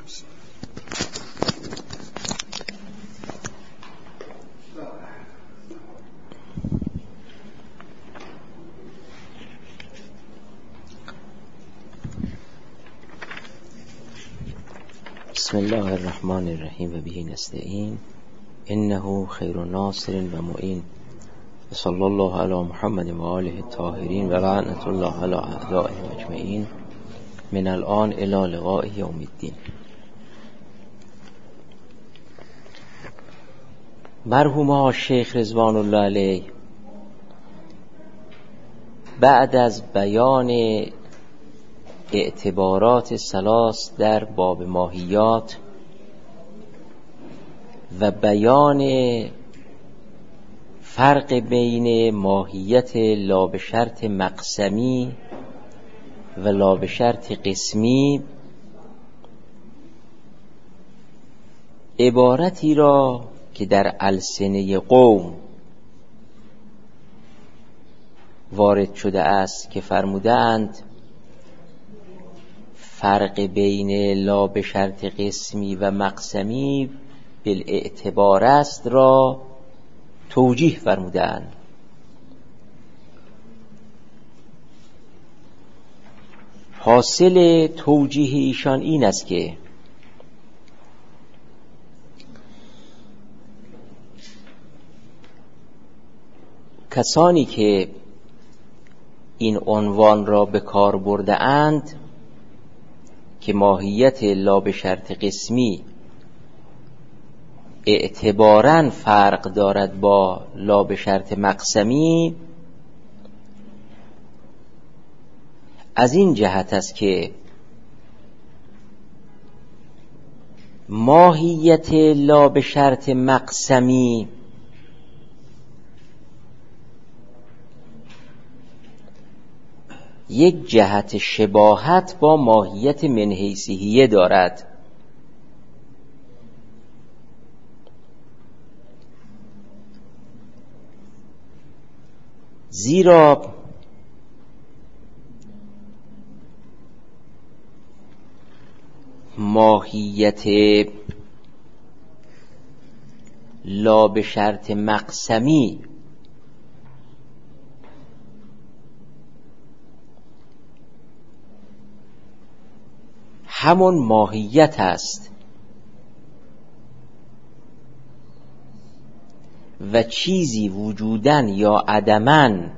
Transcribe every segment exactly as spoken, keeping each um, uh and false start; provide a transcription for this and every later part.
بسم الله الرحمن الرحیم و به نستعین انه خیر ناصر و معین و صلی الله علی محمد و آله الطاهرین و لعنت الله علی اعدائهم اجمعین من الان الی لقاء یوم الدین. مرحوم شیخ رضوان الله علیه بعد از بیان اعتبارات ثلاث در باب ماهیات و بیان فرق بین ماهیت لا به شرط مقسمی و لا به شرط قسمی، عبارتی را که در السنه قوم وارد شده است که فرمودند فرق بین لا به شرط قسمی و مقسمی بالاعتبار است را توجیه فرمودند. حاصل توجیه ایشان این است که کسانی که این عنوان را به کار برده اند که ماهیت لا به شرط قسمی اعتباراً فرق دارد با لا به شرط مقسمی، از این جهت است که ماهیت لا به شرط مقسمی یک جهت شباهت با ماهیت من حیثیه دارد، زیرا ماهیت لا به شرط مقسمی همون ماهیت است و چیزی وجودن یا عدمن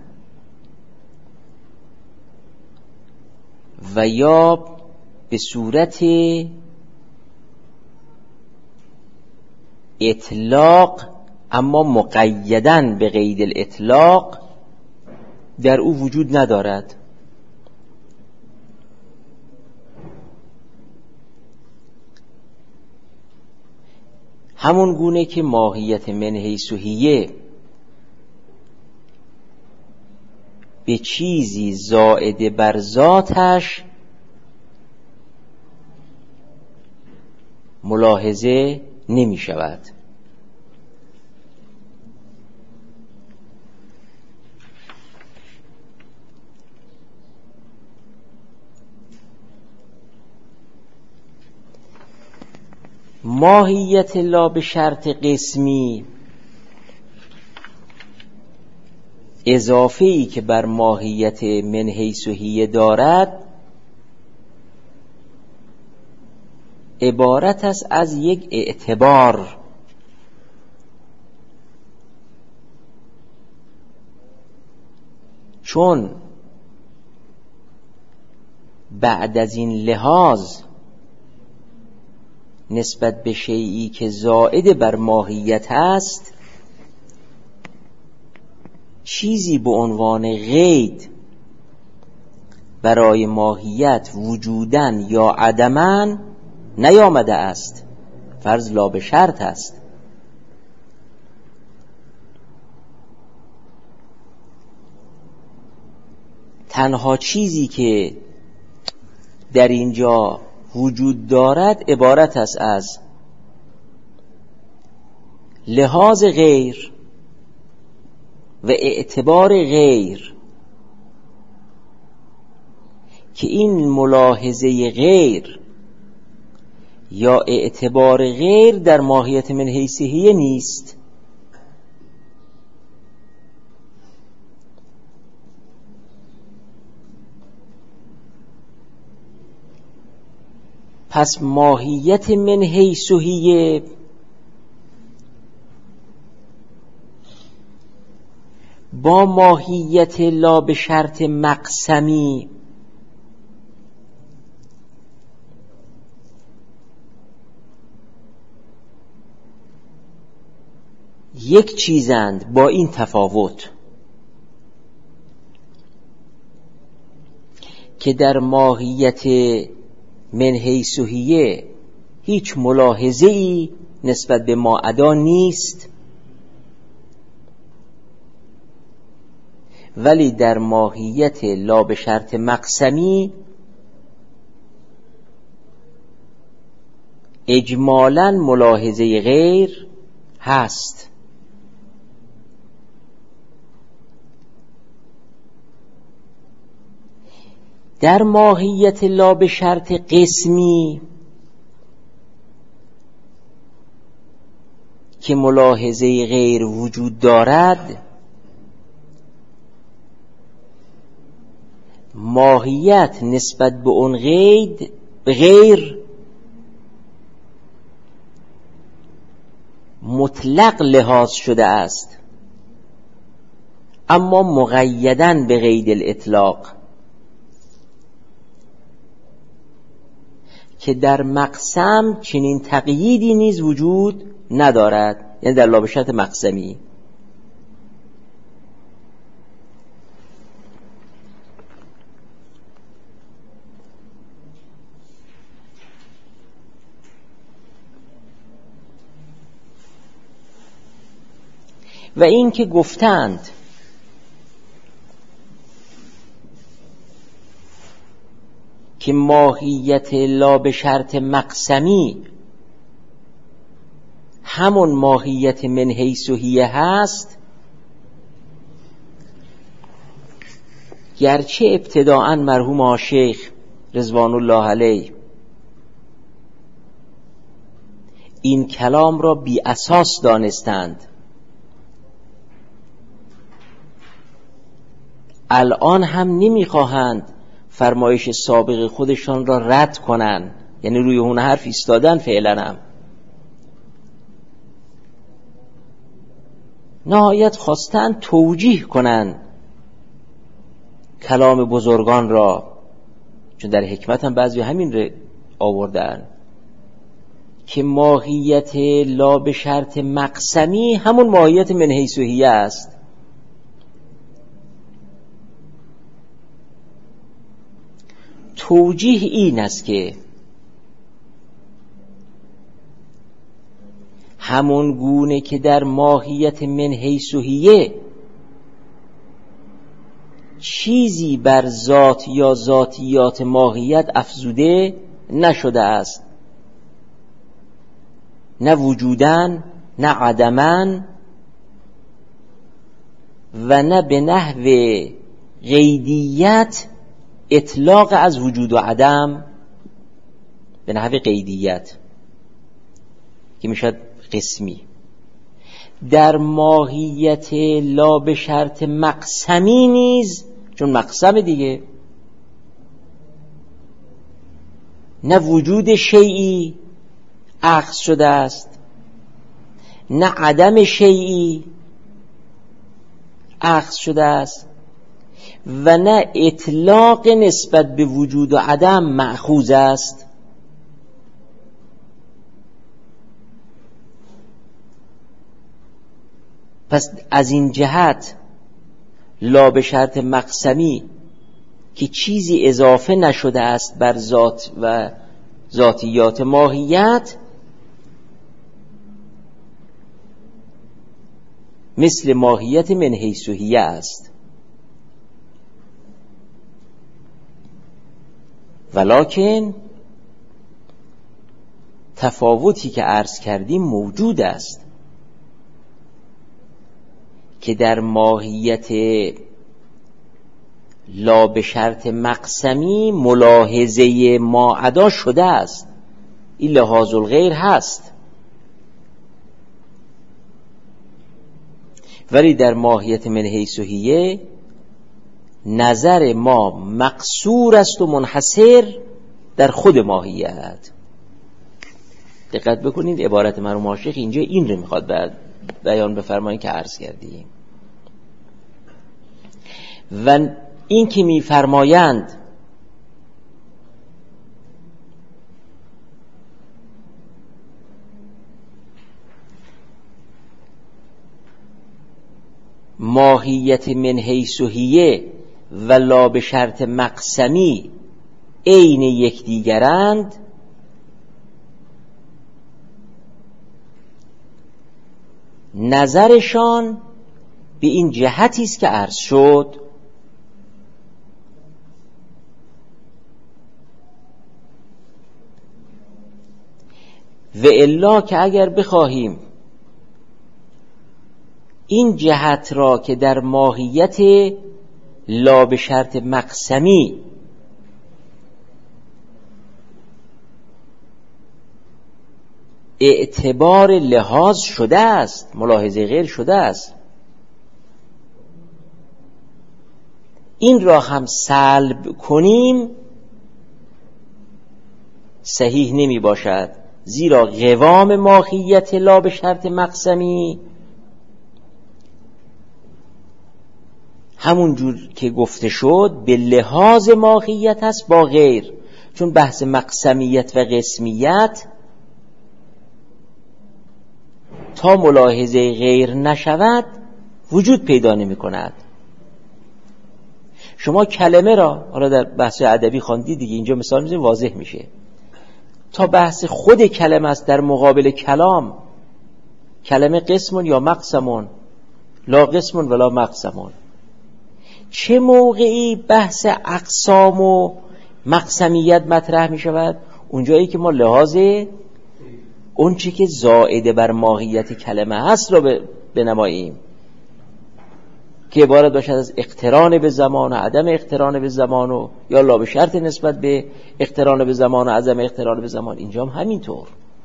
و یا به صورت اطلاق اما مقیدن به قید الاطلاق در او وجود ندارد. همون گونه که ماهیت من حیث هیه به چیزی زائد بر ذاتش ملاحظه نمی شود. ماهیت لا به شرط قسمی اضافه‌ای که بر ماهیت من حیث هیه دارد عبارت است از یک اعتبار چون بعد از این لحاظ نسبت به شیئی که زائد بر ماهیت است چیزی به عنوان قید برای ماهیت وجودن یا عدمن نیامده است، فرض لا به شرط است. تنها چیزی که در اینجا وجود دارد عبارت است از لحاظ غیر و اعتبار غیر که این ملاحظه غیر یا اعتبار غیر در ماهیت من حیث هی نیست. پس ماهیت من حیث هی با ماهیت لا به شرط مقسمی یک چیزند، با این تفاوت که در ماهیت من حیث هی هیچ ملاحظه‌ای نسبت به ما عدا نیست، ولی در ماهیت لا به شرط مقسمی اجمالاً ملاحظه غیر هست. در ماهیت لا به شرط قسمی که ملاحظه غیر وجود دارد، ماهیت نسبت به اون غیر غیر مطلق لحاظ شده است، اما مقیداً به قید الاطلاق، که در مقسم چنین تقییدی نیز وجود ندارد، یعنی در لا به شرط مقسمی. و این که گفتند که ماهیت لا به شرط مقسمی همون ماهیت من حیث هی هست، گرچه ابتداءً مرحوم آشیخ رضوان الله علیه این کلام را بی اساس دانستند، الان هم نمیخواهند فرمایش سابق خودشان را رد کنن، یعنی روی اون حرف ایستادن فعلا. هم نهایت خواستن توجیه کنن کلام بزرگان را، چون در حکمت هم بعضی همین را آوردن که ماهیت لا به شرط مقسمی همون ماهیت من حیث هی است. توجیه این است که همون گونه که در ماهیت من حیث هی چیزی بر ذات یا ذاتیات ماهیت افزوده نشده است، نه وجودن نه عدمن و نه به نحو قیدیت اطلاق از وجود و عدم به نحو قیدیت که میشد قسمی. در ماهیت لا به شرط مقسمی نیز، چون مقسم دیگه، نه وجود شیئی اخذ شده است، نه عدم شیئی اخذ شده است، و نه اطلاق نسبت به وجود و عدم مأخوذ است. پس از این جهت لا به شرط مقسمی که چیزی اضافه نشده است بر ذات و ذاتیات ماهیت، مثل ماهیت من حیث هی است. ولکن تفاوتی که عرض کردیم موجود است که در ماهیت لا به شرط مقسمی ملاحظه ما عدا شده است، این لحاظ الغیر هست، ولی در ماهیت من حیث هیه نظر ما مقصور است و منحصر در خود ماهیت. دقت بکنید عبارت مرحوم عاشق اینجا این رو میخواد بیان بفرمایید که عرض کردیم. و این که میفرمایند ماهیت من حیث هیه و لا به شرط مقسمی عین یکدیگرند، نظرشان به این جهتی است که عرض شد و الا که اگر بخواهیم این جهت را که در ماهیت لا به شرط مقسمی اعتبار لحاظ شده است، ملاحظه غیر شده است، این را هم سلب کنیم صحیح نمی باشد، زیرا قوام ماهیت لا به شرط مقسمی همون جور که گفته شد به لحاظ ماهیت است با غیر، چون بحث مقسمیت و قسمیت تا ملاحظه غیر نشود وجود پیدا نمی کند. شما کلمه را حالا در بحث ادبی خواندید دیگه، اینجا مثال میزنید واضح میشه. تا بحث خود کلمه است در مقابل کلام، کلمه قسمون یا مقسمون، لا قسمون ولا مقسمون. چه موقعی بحث اقسام و مقسمیت مطرح می شود؟ اونجایی که ما لحاظ اون چی که زائده بر ماهیت کلمه هست را بنماییم، که عبارت باشد از اقتران به زمان و عدم اقتران به زمان و یا لا به شرط نسبت به اقتران به زمان و عدم اقتران به زمان. اینجا هم همینطور.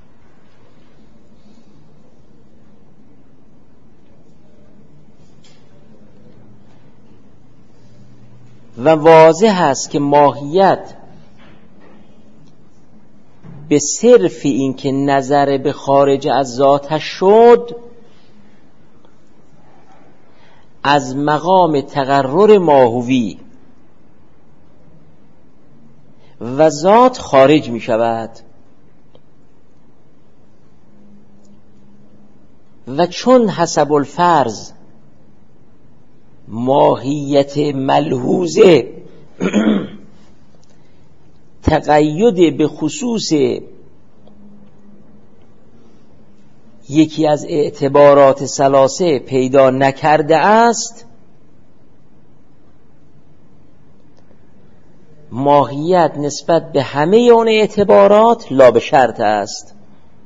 و واضح است که ماهیت به صرف این که نظر به خارج از ذاتش شد از مقام تقرر ماهوی و ذات خارج می شود و چون حسب الفرض ماهیت ملحوظه تقید به خصوص یکی از اعتبارات ثلاثه پیدا نکرده است، ماهیت نسبت به همه اون اعتبارات لا به شرط است.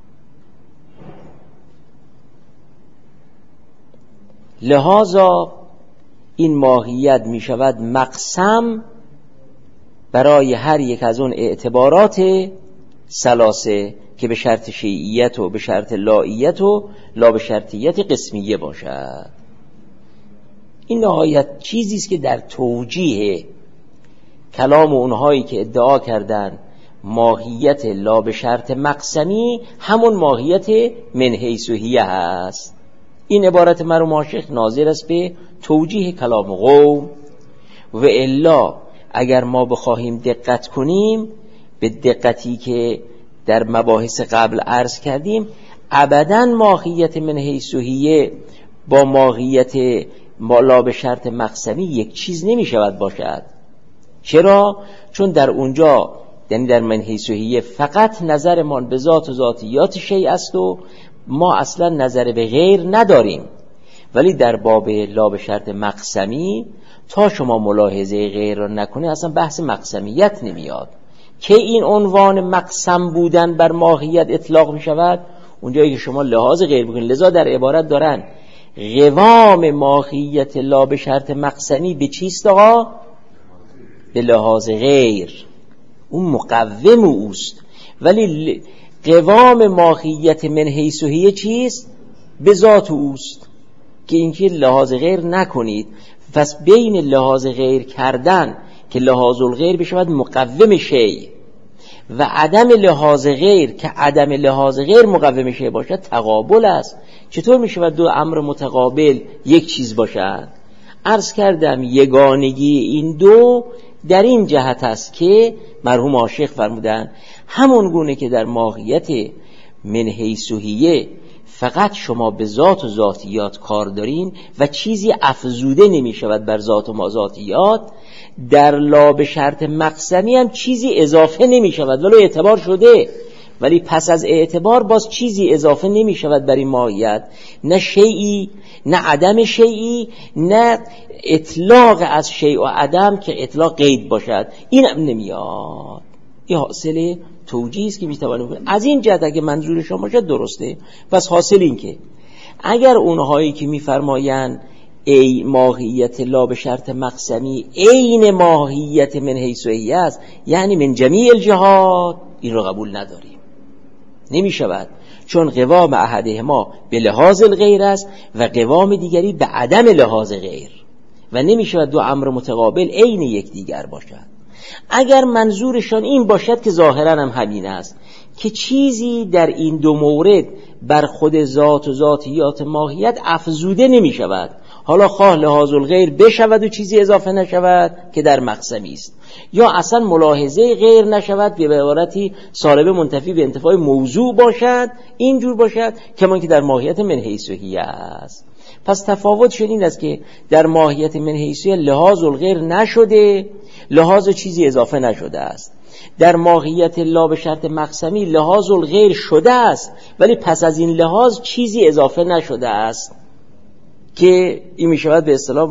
لذا این ماهیت می شود مقسم برای هر یک از اون اعتبارات ثلاثه که به شرط شیعیت و به شرط لاییت و لا به شرطیت قسمیه باشد. این نهایت چیزی است که در توجیه کلام اونهایی که ادعا کردن ماهیت لا به شرط مقسمی همون ماهیت من حیث هیه هست. این عبارت مرحوم عاشق ناظر است به توجیه کلام قوم. و الا اگر ما بخواهیم دقت کنیم به دقتی که در مباحث قبل عرض کردیم، ابداً ماهیت من حیث هیه با ماهیت لا به شرط مقسمی یک چیز نمی شود باشد. چرا؟ چون در اونجا یعنی در من حیث هیه فقط نظرمان به ذات و ذاتیات شیء است و ما اصلا نظر به غیر نداریم. ولی در باب لا به شرط مقسمی تا شما ملاحظه غیر را نکنه اصلا بحث مقسمیت نمیاد. که این عنوان مقسم بودن بر ماهیت اطلاق می شود اونجایی که شما لحاظ غیر بکنید. لذا در عبارت دارن قوام ماهیت لا به شرط مقسمی به چیست آقا؟ به لحاظ غیر، اون مقوم اوست. ولی قوام ماهیت من حیث و هی چیست؟ به ذات اوست که اینکه لحاظ غیر نکنید. پس بین لحاظ غیر کردن که لحاظ الغیر بشود مقوم شیء و عدم لحاظ غیر که عدم لحاظ غیر مقوم شیء باشد تقابل است. چطور میشود دو امر متقابل یک چیز باشد؟ عرض کردم یگانگی این دو در این جهت است که مرحوم عاشق فرمودن همون گونه که در ماهیت من حیث و هی فقط شما به ذات و ذاتیات کار دارین و چیزی افزوده نمی شود بر ذات و ما ذاتیات، در لا به شرط مقسمی هم چیزی اضافه نمی شود ولو اعتبار شده، ولی پس از اعتبار باز چیزی اضافه نمی شود بر این ماهیت، نه شیئی نه عدم شیئی نه اطلاق از شیء و عدم که اطلاق قید باشد، این هم نمیاد. این حاصل توجیه است که میتوانیم از این جهت اگه منظور شما باشد درسته. پس حاصل این که اگر اونهایی که میفرمایند ای ماهیت لا به شرط مقسمی عین ماهیت من حیث و هی است، یعنی من جمیع الجهات، این رو قبول نداریم، نمی شود، چون قوام احدهما به لحاظ الغیر است و قوام دیگری به عدم لحاظ غیر و نمی شود دو امر متقابل عین یک دیگر باشد. اگر منظورشان این باشد که ظاهرا هم همین است که چیزی در این دو مورد بر خود ذات و ذاتیات ماهیت افزوده نمی شود، حالا خواه لحاظ الغیر بشود و چیزی اضافه نشود که در مقسمی است، یا اصلا ملاحظه غیر نشود به عبارتی سالبه منتفی به انتفاع موضوع باشد، اینجور باشد کمان که در ماهیت من حیث و هی است. پس تفاوت این است که در ماهیت من حیث و هی لحاظ الغیر نشده، لحاظ چیزی اضافه نشده است. در ماهیت لا به شرط مقسمی لحاظ الغیر شده است ولی پس از این لحاظ چیزی اضافه نشده است که این می شود به اصطلاح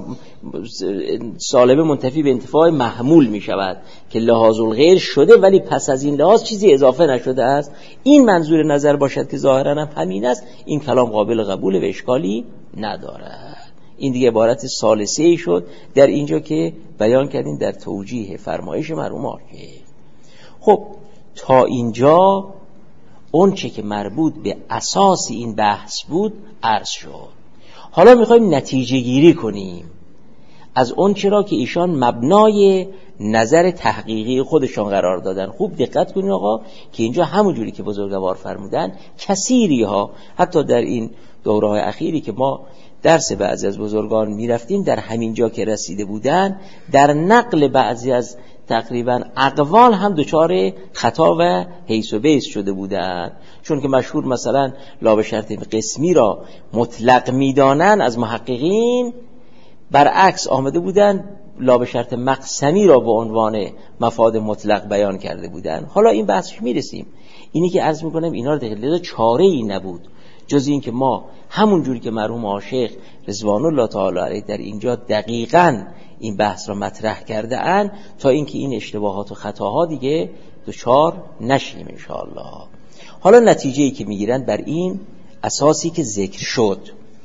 سالبه منتفی به انتفاع محمول می شود که لحاظ الغیر شده ولی پس از این لحاظ چیزی اضافه نشده است. این منظور نظر باشد که ظاهرا هم همین است، این کلام قابل قبول و اشکالی ندارد. این دیگه عبارت ثالثه ای شد در اینجا که بیان کردیم در توجیه فرمایش مرحوم عاشق. خب تا اینجا اون چه که مربوط به اساس این بحث بود عرض شد. حالا میخوایم نتیجه گیری کنیم از اون چرا که ایشان مبنای نظر تحقیقی خودشان قرار دادن. خوب دقت کنید آقا که اینجا همون جوری که بزرگوار فرمودن کثیری ها حتی در این دوره های اخیری که ما درس بعضی از بزرگان میرفتیم در همین جا که رسیده بودن در نقل بعضی از تقریبا اقوال هم دچار خطا و حیث و بیس شده بودن، چون که مشهور مثلا لا به شرط قسمی را مطلق میدانن از محققین، برعکس آمده بودن لا به شرط مقسمی را به عنوان مفاد مطلق بیان کرده بودن. حالا این بحثش میرسیم. اینی که عرض میکنم اینا رو دقیقا چاره ای نبود جز این که ما همون جوری که مرحوم عاشق رضوان الله تعالی علیه در اینجا دقیقاً این بحث را مطرح کرده اند تا اینکه این اشتباهات و خطاها دیگه دچار نشیم ان شاء الله. حالا نتیجه‌ای که میگیرن بر این اساسی که ذکر شد،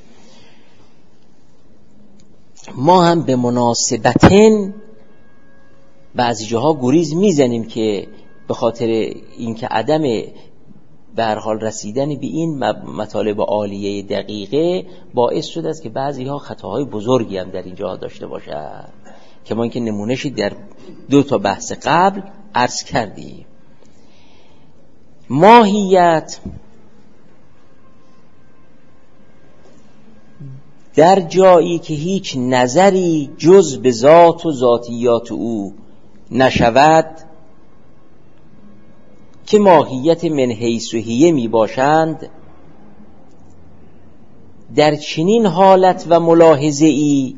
ما هم به مناسبتن بعضی جاها گریز میزنیم که به خاطر اینکه عدم به هر حال رسیدن به این مطالب عالیه دقیقه باعث شده است که بعضی ها خطاهای بزرگی هم در اینجا داشته باشد که ما اینکه نمونهشی در دو تا بحث قبل عرض کردیم. ماهیت در جایی که هیچ نظری جز به ذات و ذاتیات او نشود که ماهیت من حیث و هی می باشند، در چنین حالت و ملاحظه ای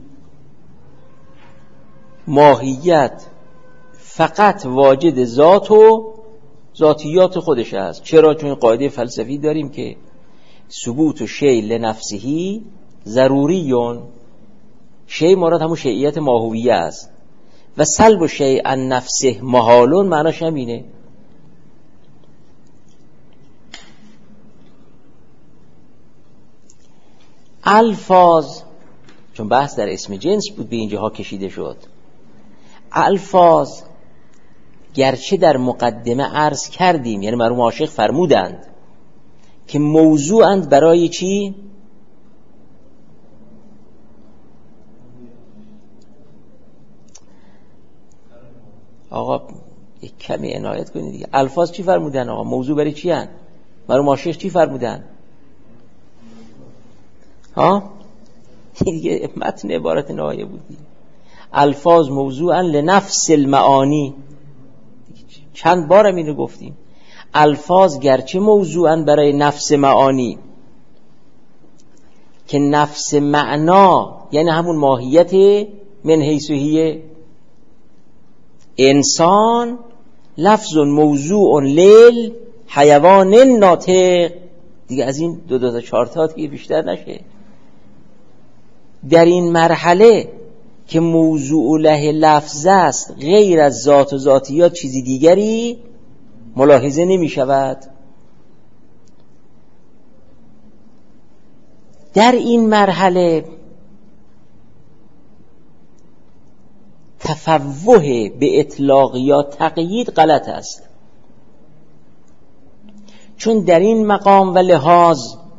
ماهیت فقط واجد ذات و ذاتیات خودش است. چرا؟ چون قاعده فلسفی داریم که ثبوت و شیء لنفسه ضروریون، شیء مراد همون شیعیت ماهویه است و سلب و شیء عن نفسه محالون، معناش همینه. الفاظ، چون بحث در اسم جنس بود به اینجاها کشیده شد، الفاظ گرچه در مقدمه عرض کردیم، یعنی مرحوم عاشق فرمودند که موضوعند برای چی؟ آقا یک کمی عنایت کنید دیگه. الفاظ چی فرمودن آقا؟ موضوع برای چی هن؟ برای ماشیخ چی فرمودن؟ ها؟ دیگه متن عبارت نهایه بود دیگه. الفاظ موضوعا لنفس المعانی. چند بارم اینو گفتیم. الفاظ گرچه موضوعا برای نفس معانی که نفس معنا یعنی همون ماهیت من حیث هی انسان لفظ موضوع لیل حیوان ناطق. دیگه از این دو دو تا چهار تا دیگه بیشتر نشه. در این مرحله که موضوع له لفظ است غیر از ذات و ذاتیات چیزی دیگری ملاحظه نمی شود. در این مرحله تفوه به اطلاق یا تقیید غلط است، چون در این مقام و لحاظ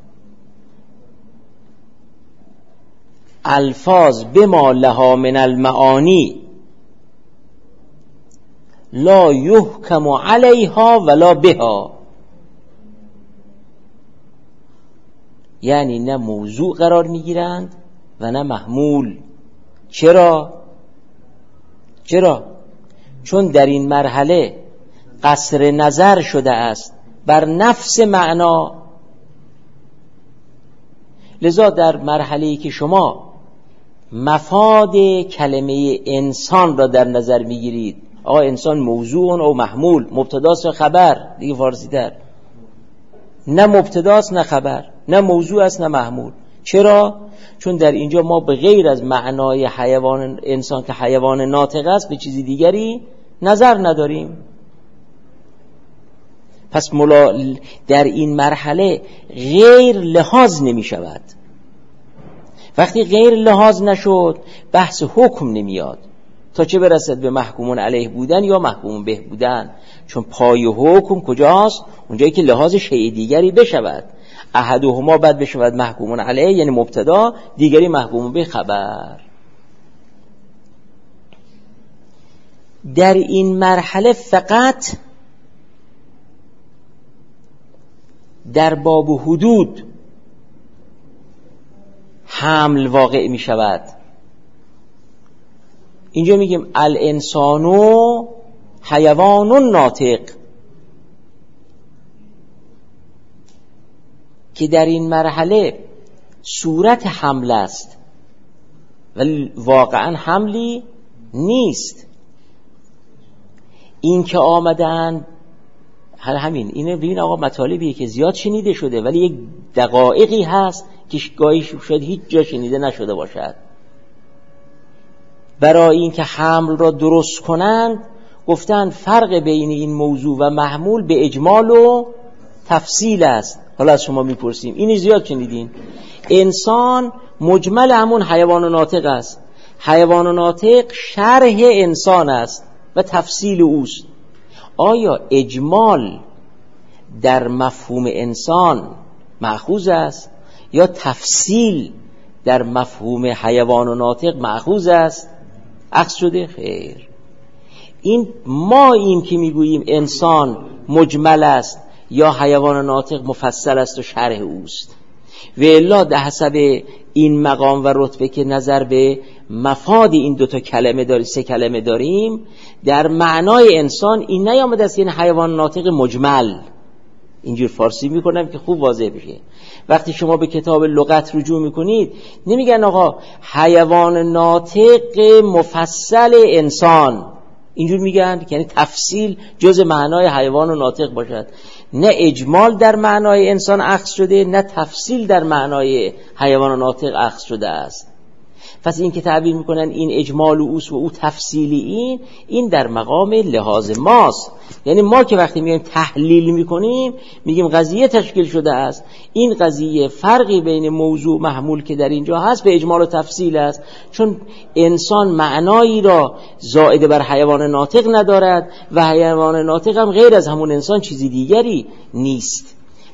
الفاظ بما لها من المعانی لا یحکم علیها ولا بها، یعنی نه موضوع قرار میگیرند و نه محمول. چرا؟ چرا؟ چون در این مرحله قصر نظر شده است بر نفس معنا. لذا در مرحله‌ای که شما مفاد کلمه انسان را در نظر میگیرید، آقا انسان موضوع و محمول، مبتداست و خبر، دیگه فارسی تر، نه مبتداست نه خبر، نه موضوع است نه محمول. چرا؟ چون در اینجا ما به غیر از معنای حیوان انسان که حیوان ناطق است به چیزی دیگری نظر نداریم. پس ملا در این مرحله غیر لحاظ نمی شود. وقتی غیر لحاظ نشد بحث حکم نمیاد تا چه برسد به محکومون علیه بودن یا محکومون به بودن، چون پای حکم کجاست؟ اونجایی که لحاظ شیء دیگری بشود. احدهما بعد بشود محکومون علیه یعنی مبتدا، دیگری محکومون به خبر. در این مرحله فقط در باب حدود حمل واقع می شود. اینجا میگیم الانسانو حیوان ناطق، که در این مرحله صورت حمل است ولی واقعا حملی نیست. این که آمدن هر همین اینه ببین آقا مطالبیه که زیاد شنیده شده ولی یک دقایقی هست که گاهی شاید هیچ جا شنیده نشده باشد. برای این که حمل را درست کنند گفتن فرق بین این موضوع و محمول به اجمال و تفصیل است. حالا از شما میپرسیم اینی زیاد شنیدین، انسان مجمل همون حیوان ناطق است، حیوان ناطق شرح انسان است و تفصیل اوست. آیا اجمال در مفهوم انسان مأخوذ است یا تفصیل در مفهوم حیوان و ناطق مأخوذ است؟ عکس شده؟ خیر. این ما این که میگوییم انسان مجمل است یا حیوان ناطق مفصل است و شرح اوست، و الا در حسب این مقام و رتبه که نظر به مفاد این دوتا کلمه داریم، سه کلمه داریم، در معنای انسان این نیامده است یعنی حیوان ناطق مجمل. اینجور فارسی میکنم که خوب واضح بشه. وقتی شما به کتاب لغت رجوع میکنید نمیگن آقا حیوان ناطق مفصل انسان، اینجور میگن که یعنی تفصیل جز معنای حیوان و ناطق باشد. نه اجمال در معنای انسان اخذ شده، نه تفصیل در معنای حیوان و ناطق اخذ شده است. پس این که تعبیر میکنن این اجمال و اوست و او تفصیلی، این این در مقام لحاظ ماست. یعنی ما که وقتی میگیم تحلیل میکنیم میگیم قضیه تشکیل شده است، این قضیه فرقی بین موضوع محمول که در اینجا هست به اجمال و تفصیل است، چون انسان معنایی را زائد بر حیوان ناطق ندارد و حیوان ناطق هم غیر از همون انسان چیزی دیگری نیست.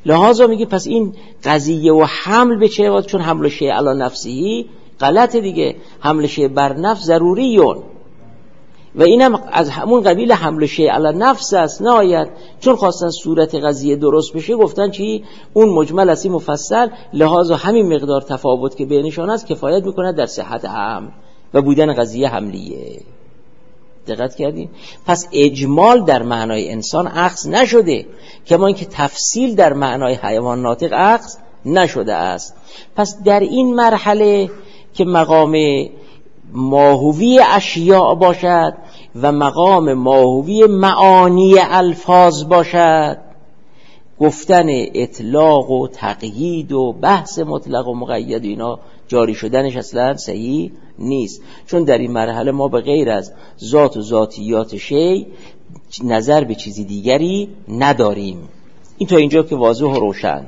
لحاظا میگه پس این قضیه و حمل به چه؟ چون حمل شیء علی نفسه غلطه دیگه، حمل شیء بر نفس ضروریون و اینم از همون قبیل حمل شیء علی نفس است. نهایت چون خواستن صورت قضیه درست بشه گفتن چی؟ اون مجمل است این مفصل، لحاظا همین مقدار تفاوت که بینشان است کفایت میکنه در صحت حمل و بودن قضیه حملیه. دقت کردین؟ پس اجمال در معنای انسان اخذ نشده، کما اینکه تفصیل در معنای حیوان ناطق اخذ نشده است. پس در این مرحله که مقام ماهوی اشیاء باشد و مقام ماهوی معانی الفاظ باشد، گفتن اطلاق و تقیید و بحث مطلق و مقید و اینا جاری شدنش اصلا صحیح نیست، چون در این مرحله ما به غیر از ذات و ذاتیات شیء نظر به چیزی دیگری نداریم. این تا اینجا که واضح و روشن.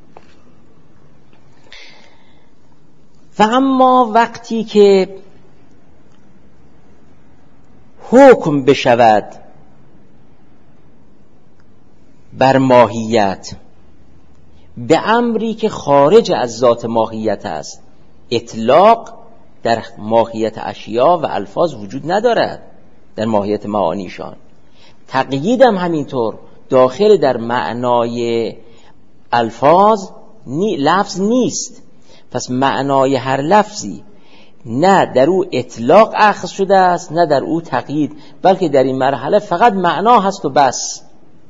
و اما وقتی که حکم بشود بر ماهیت به امری که خارج از ذات ماهیت است، اطلاق در ماهیت اشیاء و الفاظ وجود ندارد، در ماهیت معانیشان. تقیید هم همینطور داخل در معنای الفاظ نی لفظ نیست. پس معنای هر لفظی نه در او اطلاق اخذ شده است نه در او تقیید، بلکه در این مرحله فقط معنا هست و بس.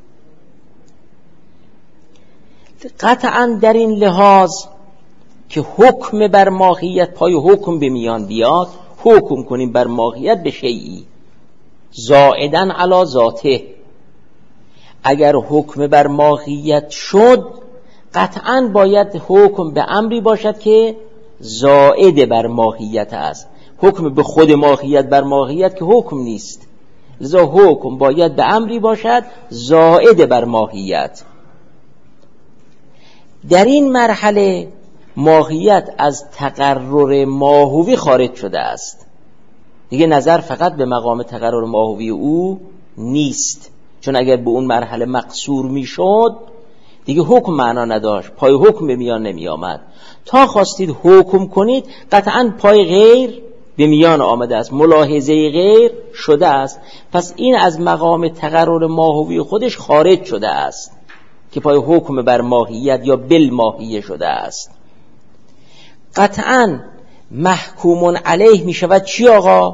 قطعا در این لحاظ که حکم بر ماهیت، پای حکم به میان بیاد، حکم کنیم بر ماهیت به شیئی زائدن علی ذاته. اگر حکم بر ماهیت شد قطعا باید حکم به امری باشد که زائد بر ماهیت است. حکم به خود ماهیت بر ماهیت که حکم نیست، لذا حکم باید به امری باشد زائد بر ماهیت. در این مرحله ماهیت از تقرر ماهوی خارج شده است، دیگه نظر فقط به مقام تقرر ماهوی او نیست، چون اگر به اون مرحله مقصور میشد دیگه حکم معنا نداشت، پای حکم به میان نمی آمد. تا خواستید حکم کنید قطعا پای غیر به میان آمده است، ملاحظه غیر شده است. پس این از مقام تقرر ماهوی خودش خارج شده است که پای حکم بر ماهیت یا بالماهیه شده است. قطعا محکومون علیه می شود چی آقا؟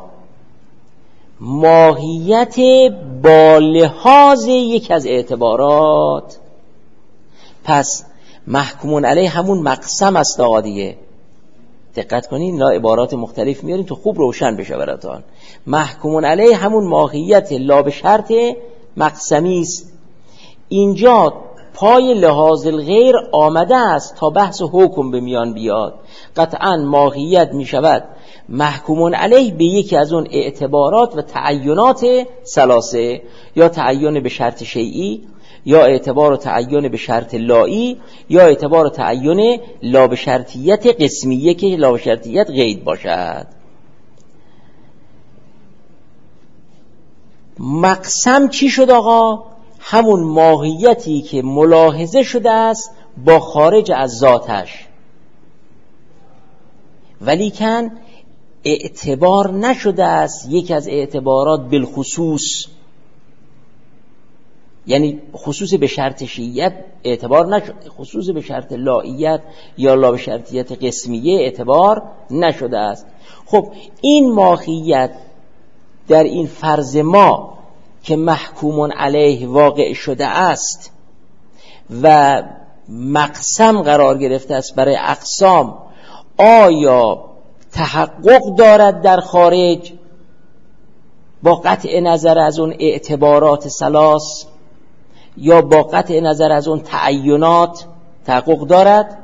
ماهیت با لحاظ یک از اعتبارات. پس محکومون علیه همون مقسم است آقا دیگه. دقت کنین، لا عبارات مختلف میاریم تو خوب روشن بشه براتون. محکومون علیه همون ماهیت لا به شرط مقسمی است. اینجا پای لحاظ الغیر آمده است تا بحث حکم به میان بیاد. قطعا ماهیت می شود محکومون علیه به یکی از اون اعتبارات و تعینات ثلاثه، یا تعین به شرط شیئی، یا اعتبار و تعین به شرط لائی، یا اعتبار و تعین لا به شرطیت قسمیه که لا به شرطیت قید باشد. مقسم چی شد آقا؟ همون ماهیتی که ملاحظه شده است با خارج از ذاتش، ولیکن اعتبار نشده است یکی از اعتبارات بالخصوص، یعنی خصوص به شرط شیعیت اعتبار نشده، خصوص به شرط لائیت یا لا به شرطیت قسمیه اعتبار نشده است. خب این ماهیت در این فرض ما که محکومون علیه واقع شده است و مقسم قرار گرفته است برای اقسام، آیا تحقق دارد در خارج با قطع نظر از اون اعتبارات ثلاث یا با قطع نظر از اون تعینات تحقق دارد؟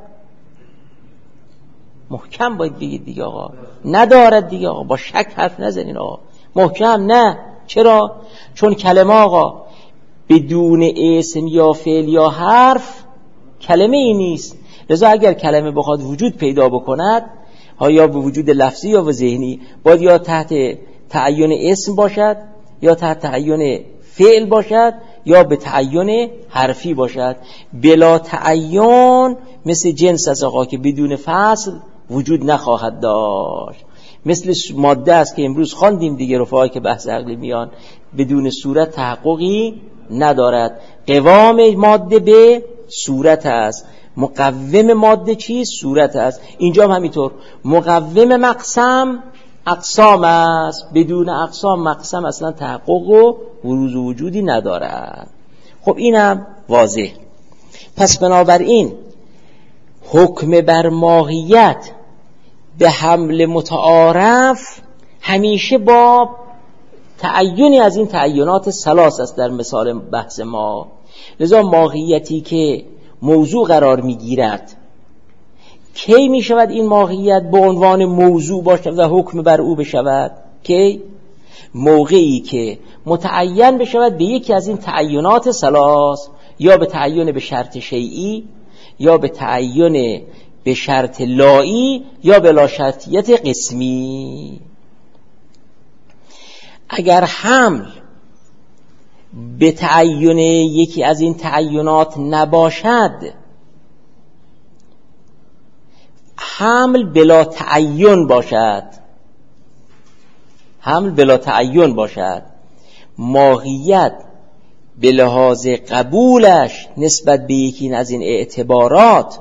محکم باید بگید دیگه آقا. ندارد دیگه آقا، با شک حرف نزنین آقا. محکم نه. چرا؟ چون کلمه آقا بدون اسم یا فعل یا حرف کلمه ای نیست. لذا اگر کلمه بخواد وجود پیدا بکند، ها یا به وجود لفظی یا به ذهنی، باید یا تحت تعین اسم باشد یا تحت تعین فعل باشد یا به تعین حرفی باشد. بلا تعین مثل جنس از آقا که بدون فصل وجود نخواهد داشت. مثل ماده است که امروز خواندیم دیگه، رفعایی که بحث عقلی میان، بدون صورت تحققی ندارد. قوام ماده به صورت است، مقوم ماده چیست؟ صورت است. اینجا هم همینطور، مقوم مقسم اقسام است، بدون اقسام مقسم اصلا تحقق و بروز و وجودی ندارد. خب اینم واضح. پس بنابراین حکم بر ماهیت به حمل متعارف همیشه با تعینی از این تعینات ثلاث است در مثال بحث ما. لذا ماهیتی که موضوع قرار میگیرد کی می شود این ماهیت به عنوان موضوع باشد و حکم بر او بشود؟ کی؟ موقعی که متعین بشود به یکی از این تعینات ثلاث، یا به تعین به شرط شیئی، یا به تعین به شرط لایی، یا به لا شرطیت قسمی. اگر حمل به تعین یکی از این تعینات نباشد، حمل بلا تعین باشد، حمل بلا تعین باشد، ماهیت به لحاظ قبولش نسبت به یکی از این اعتبارات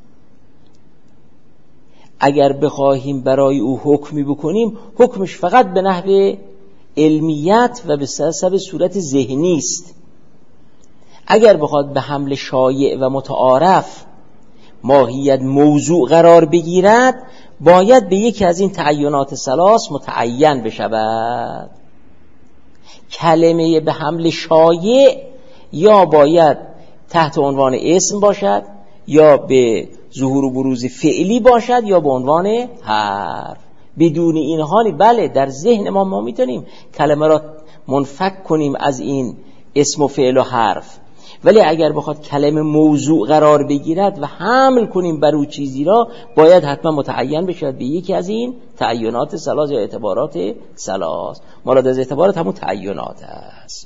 اگر بخواهیم برای او حکمی بکنیم، حکمش فقط به نحو علمیت و به سبب صورت ذهنی است. اگر بخواد به حمل شایع و متعارف ماهیت موضوع قرار بگیرد، باید به یکی از این تعینات ثلاث متعین بشود. کلمه به حمل شایع یا باید تحت عنوان اسم باشد، یا به ظهور و بروز فعلی باشد، یا به عنوان حرف. بدون این حالی بله در ذهن ما ما میتونیم کلمه را منفک کنیم از این اسم و فعل و حرف، ولی اگر بخواد کلمه موضوع قرار بگیرد و حمل کنیم بر او چیزی را، باید حتما متعین بشود به یکی از این تعینات ثلاث یا اعتبارات ثلاث. مراد از اعتبارات همون تعینات است.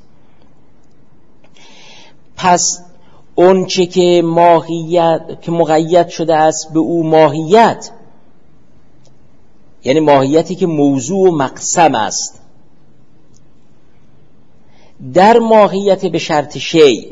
پس اون چه که ماهیت که مقید شده است به او ماهیت، یعنی ماهیتی که موضوع و مقسم است، در ماهیت به شرط شی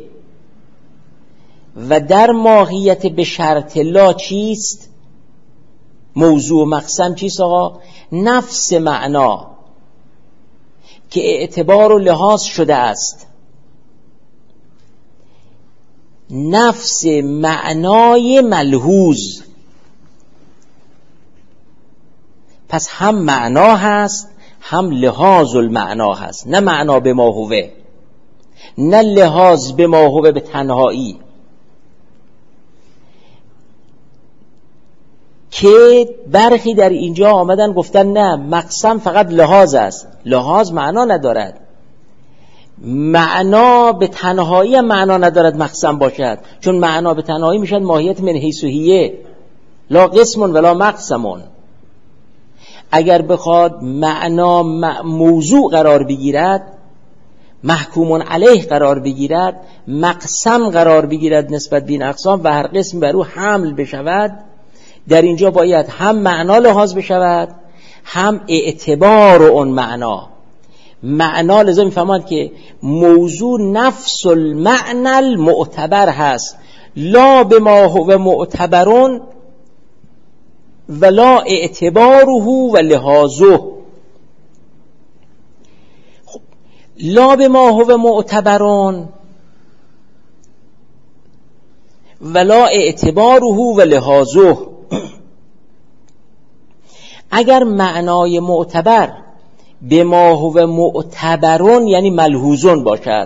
و در ماهیت به شرط لا چیست؟ موضوع و مقسم چیست آقا؟ نفس معنا که اعتبار و لحاظ شده است، نفس معنای ملحوظ. پس هم معنا هست، هم لحاظ المعنا هست. نه معنا به ما هوه، نه لحاظ به ما هوه به تنهایی، که برخی در اینجا آمدن گفتن نه مقسم فقط لحاظ است، لحاظ معنا ندارد. معنا به تنهایی هم معنا ندارد مقسم باشد، چون معنا به تنهایی میشد ماهیت من حیث و هیه، لا قسم ولا مقسم. اگر بخواد معنا موضوع قرار بگیرد، محکوم علیه قرار بگیرد، مقسم قرار بگیرد نسبت به این اقسام و هر قسم بر او حمل بشود، در اینجا باید هم معنا لحاظ بشود، هم اعتبار اون معنا. معنا لازم میفهمند که موضوع نفس المعنى المعتبر هست، لا بما هو معتبرون ولا اعتباره و لحاظه. لا بما هو معتبرون ولا اعتباره و لحاظه. اگر معنای معتبر به ما هو معتبرون یعنی ملحوظون باشد،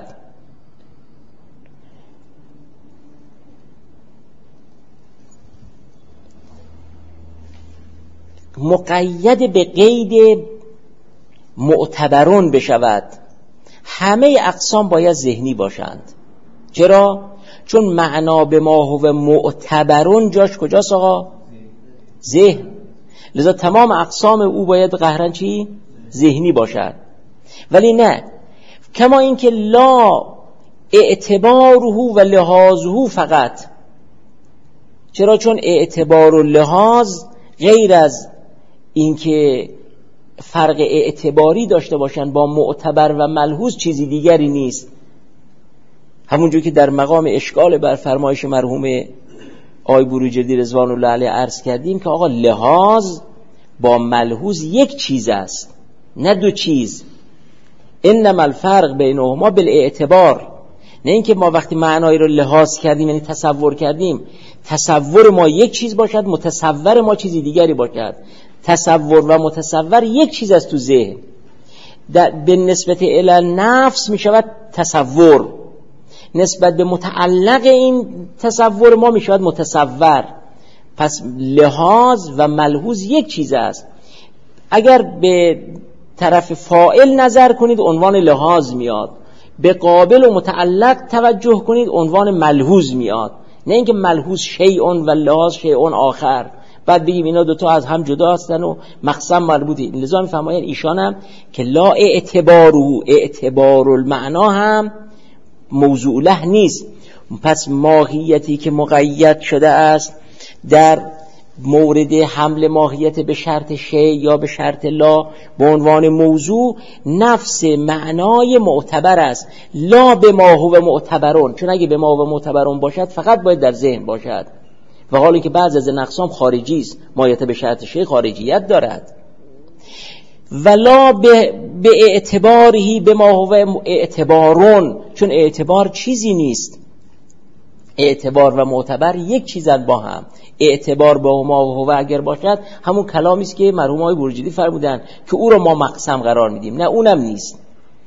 مقید به قید معتبرون بشود، همه اقسام باید ذهنی باشند. چرا؟ چون معنا به ما هو معتبرون جاش کجاست آقا؟ ذهن. لذا تمام اقسام او باید قهرن چی؟ ذهنی باشد. ولی نه، کما اینکه لا اعتباره و لحاظه فقط. چرا؟ چون اعتبار و لحاظ غیر از اینکه فرق اعتباری داشته باشن با معتبر و ملحوظ چیزی دیگری نیست. همونجور که در مقام اشکال بر فرمایش مرحوم آقای بروجردی رضوان الله علیه عرض کردیم که آقا لحاظ با ملحوظ یک چیز است، نه دو چیز. انما الفرق بینهما بالاعتبار. نه اینکه ما وقتی معنایی رو لحاظ کردیم یعنی تصور کردیم تصور ما یک چیز باشد، متصور ما چیزی دیگری باشد. تصور و متصور یک چیز است تو ذهن. به نسبت الی نفس می شود تصور، نسبت به متعلق این تصور ما می شود متصور. پس لحاظ و ملحوظ یک چیز است. اگر به طرف فاعل نظر کنید عنوان لحاظ میاد، به قابل و متعلق توجه کنید عنوان ملحوظ میاد. نه اینکه ملحوظ شیئون و لحاظ شیئون آخر، بعد بگیم اینا دوتا از هم جدا هستن و مقسم مربوطی. لذا میفرماید ایشان هم که لا اعتبارو، اعتبار المعنا هم موضوع له نیست. پس ماهیتی که مقید شده است در مورد حمل ماهیت به شرط شی یا به شرط لا به عنوان موضوع، نفس معنای معتبر است، لا به ما هو معتبرون. چون اگه به ما هو معتبرون باشد فقط باید در ذهن باشد، و حالی که بعض از این اقسام خارجی است، ماهیت به شرط شی خارجیت دارد. ولا به, به اعتباری به ما هو اعتبارون، چون اعتبار چیزی نیست. اعتبار و معتبر یک چیزن با هم. اعتبار با ما و هو اگر باشد همون کلامی است که مرحوم آقای بروجردی فرمودن که او رو ما مقسم قرار میدیم. نه، اونم نیست.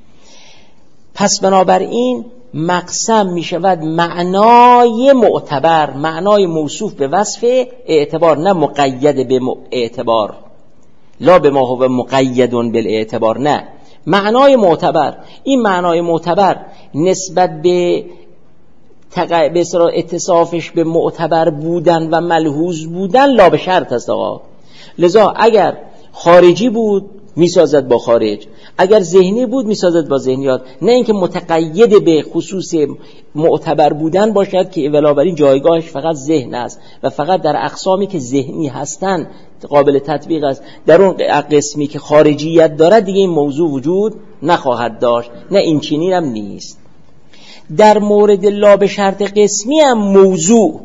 پس بنابراین مقسم می شود معنای معتبر، معنای موصوف به وصف اعتبار، نه مقید به اعتبار. لا به ما هو مقیدون بالاعتبار، نه، معنای معتبر. این معنای معتبر نسبت به تق... به اصطلاح اتصافش به معتبر بودن و ملحوظ بودن لا به شرط است آقا. لذا اگر خارجی بود میسازد با خارج، اگر ذهنی بود میسازد با ذهنیات. نه اینکه متقید به خصوص معتبر بودن باشد که بنابراین جایگاهش فقط ذهن است و فقط در اقسامی که ذهنی هستند قابل تطبیق است. در اون قسمی که خارجیت دارد دیگه این موضوع وجود نخواهد داشت. نه، این چنین هم نیست. در مورد لا به شرط قسمی هم موضوع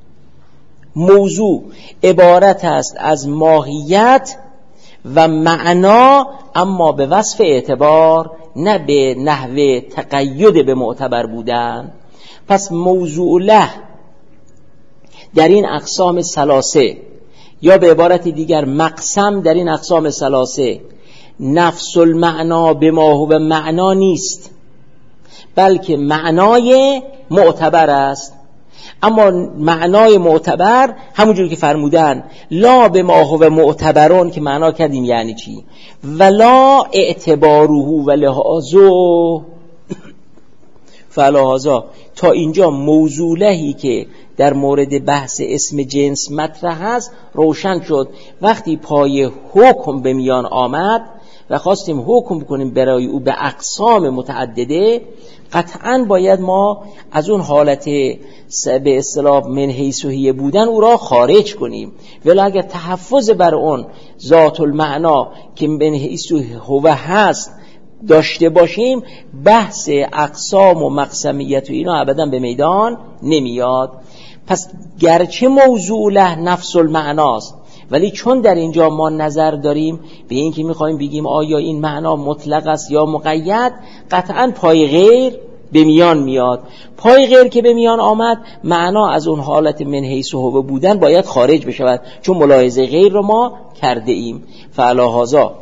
موضوع عبارت است از ماهیت و معنا، اما به وصف اعتبار، نه به نحو تقید به معتبر بودن. پس موضوع له در این اقسام ثلاثه، یا به عبارت دیگر مقسم در این اقسام ثلاثه، نفس المعنا به ما هو معنا نیست، بلکه معنای معتبر است. اما معنای معتبر همونجور که فرمودن لا به ما هو معتبرون، که معنا کردیم یعنی چی، ولا اعتباره و لحاظه. فلحاظا تا اینجا موضوع لهی که در مورد بحث اسم جنس مطرح است روشن شد. وقتی پای حکم به میان آمد و خواستیم حکم کنیم برای او به اقسام متعدده، قطعاً باید ما از اون حالت به اصطلاح من حیث و هیه بودن او را خارج کنیم. ولی اگر تحفظ بر اون ذات المعنا که من حیث و هو هست داشته باشیم، بحث اقسام و مقسمیت و اینا ابداً به میدان نمیاد. پس گرچه موضوع له نفس المعناست، ولی چون در اینجا ما نظر داریم به این که میخوایم بگیم آیا این معنا مطلق است یا مقید، قطعاً پای غیر به میان میاد. پای غیر که به میان آمد، معنا از اون حالت من حیث و هو بودن باید خارج بشود، چون ملاحظه غیر رو ما کرده ایم. فعلاهازا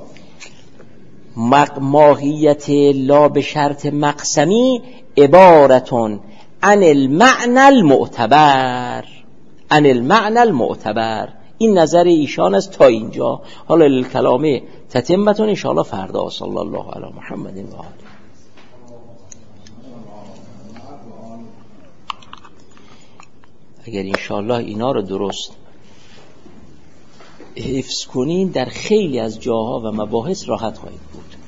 ماهیت لا به شرط مقسمی عبارتون عن المعنى المعتبر، عن المعنى المعتبر. این نظر ایشان است تا اینجا. حالا الکلام تتمتون ان شاء الله فردا. صلی الله علی محمد و آله. اگر ان شاء الله اینا رو درست حفظ کنین در خیلی از جاها و مباحث راحت خواهید بود.